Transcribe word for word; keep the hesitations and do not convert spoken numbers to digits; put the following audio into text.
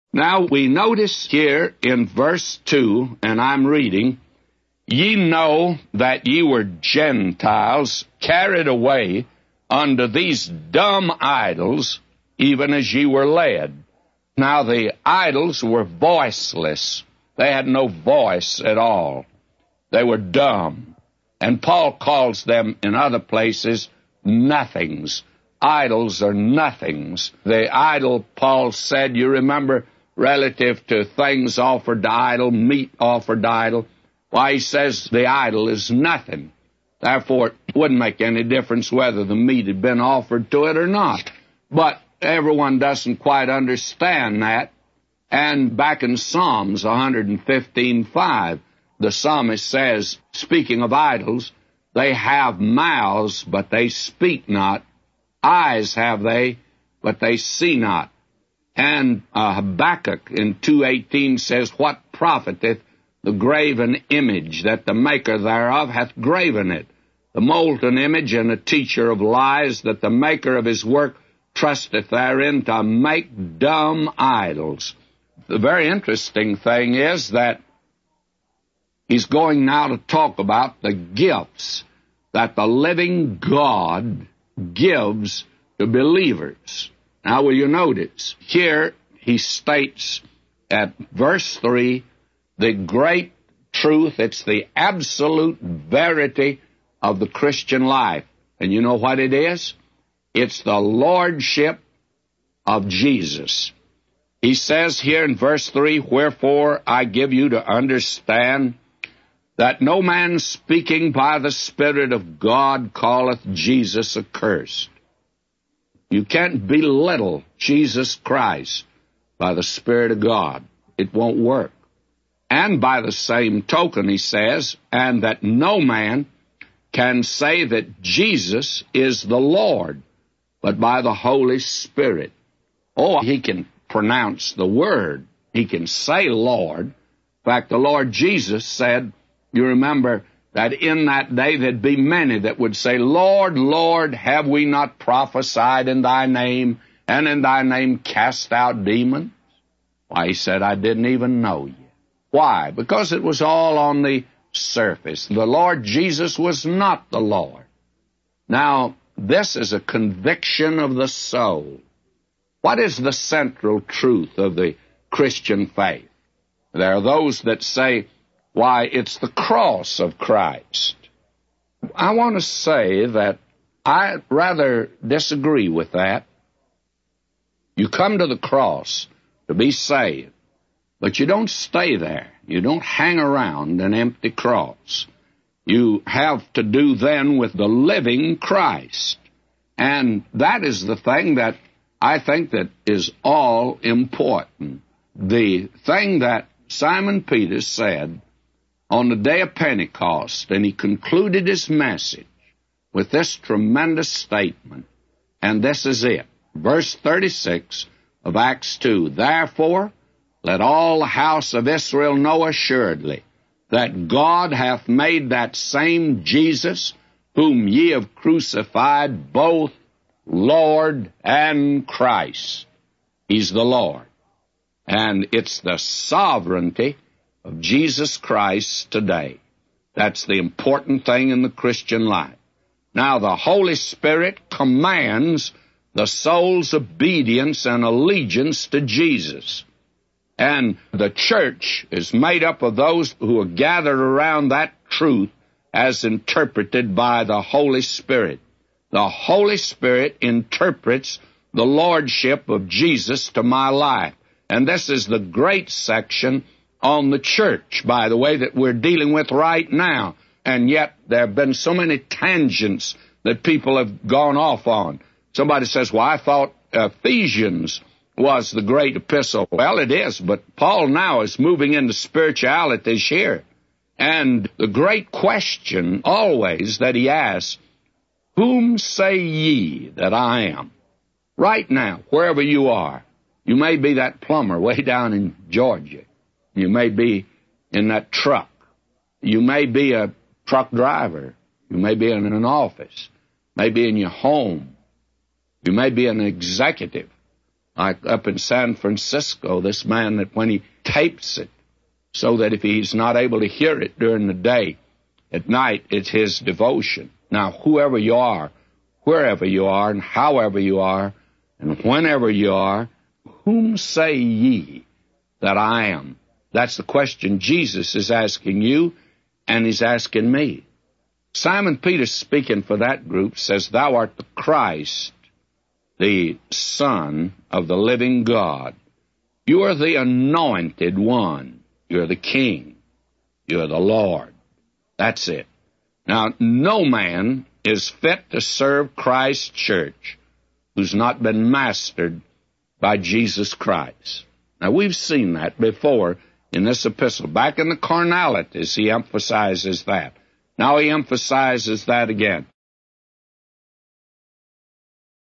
Now we notice here in verse two, and I'm reading, "Ye know that ye were Gentiles, carried away unto these dumb idols, even as ye were led." Now the idols were voiceless. They had no voice at all. They were dumb. And Paul calls them in other places nothings. Idols are nothings. The idol, Paul said, you remember, relative to things offered to idol, meat offered to idol, why, he says the idol is nothing. Therefore, it wouldn't make any difference whether the meat had been offered to it or not. But everyone doesn't quite understand that. And back in Psalms one fifteen five, the psalmist says, speaking of idols, they have mouths, but they speak not. Eyes have they, but they see not. And uh, Habakkuk in two eighteen says, "What profiteth the graven image, that the maker thereof hath graven it? The molten image and a teacher of lies, that the maker of his work trusteth therein to make dumb idols." The very interesting thing is that he's going now to talk about the gifts that the living God gives to believers. Now, will you notice, here he states at verse three, the great truth, it's the absolute verity of the Christian life. And you know what it is? It's the lordship of Jesus. He says here in verse three, "Wherefore I give you to understand that no man speaking by the Spirit of God calleth Jesus accursed." You can't belittle Jesus Christ by the Spirit of God. It won't work. And by the same token, he says, "and that no man can say that Jesus is the Lord, but by the Holy Spirit." Oh, he can pronounce the word. He can say Lord. In fact, the Lord Jesus said, you remember, that in that day there'd be many that would say, "Lord, Lord, have we not prophesied in thy name, and in thy name cast out demons?" Why, he said, "I didn't even know you." Why? Because it was all on the surface. The Lord Jesus was not the Lord. Now, this is a conviction of the soul. What is the central truth of the Christian faith? There are those that say, why, it's the cross of Christ. I want to say that I rather disagree with that. You come to the cross to be saved, but you don't stay there. You don't hang around an empty cross. You have to do then with the living Christ. And that is the thing that I think that is all important. The thing that Simon Peter said on the day of Pentecost, and he concluded his message with this tremendous statement, and this is it. Verse thirty-six of Acts two, "Therefore let all the house of Israel know assuredly that God hath made that same Jesus, whom ye have crucified, both Lord and Christ." He's the Lord. And it's the sovereignty of Jesus Christ today. That's the important thing in the Christian life. Now, the Holy Spirit commands the soul's obedience and allegiance to Jesus. And the church is made up of those who are gathered around that truth as interpreted by the Holy Spirit. The Holy Spirit interprets the lordship of Jesus to my life. And this is the great section on the church, by the way, that we're dealing with right now. And yet there have been so many tangents that people have gone off on. Somebody says, well, I thought Ephesians was the great epistle. Well, it is, but Paul now is moving into spiritualities here. And the great question always that he asks, whom say ye that I am? Right now, wherever you are, you may be that plumber way down in Georgia. You may be in that truck. You may be a truck driver. You may be in an office. Maybe in your home. You may be an executive Like up in San Francisco, this man that when he tapes it, so that if he's not able to hear it during the day, at night it's his devotion. Now, whoever you are, wherever you are, and however you are, and whenever you are, whom say ye that I am? That's the question Jesus is asking you, and he's asking me. Simon Peter, speaking for that group, says, Thou art the Christ, the Son of the living God. You are the anointed one. You're the King. You're the Lord. That's it. Now, no man is fit to serve Christ's church who's not been mastered by Jesus Christ. Now, we've seen that before in this epistle. Back in the carnalities, he emphasizes that. Now he emphasizes that again.